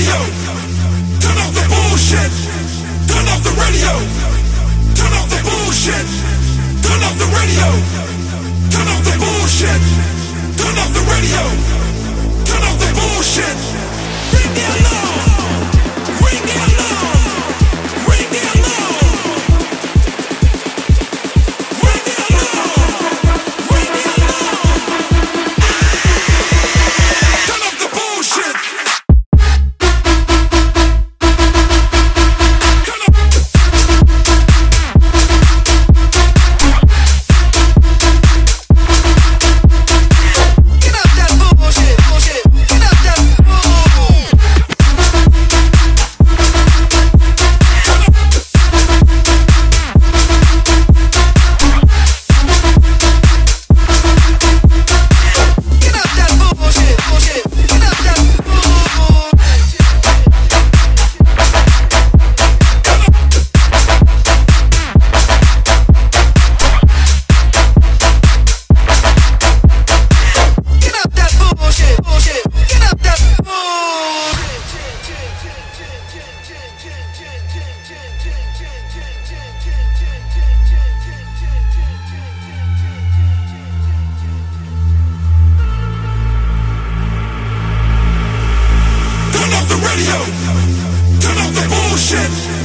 radio. Turn off the bullshit. Turn off the radio. Turn off the bullshit. Turn off the radio. Turn off the bullshit. Turn off the radio. Turn off the bullshit. Ring the alarm. Ring the alarm. Ring the alarm. Ring the alarm. Ring the alarm. Turn off the bullshit. Turn off the radio. Turn off the bullshit.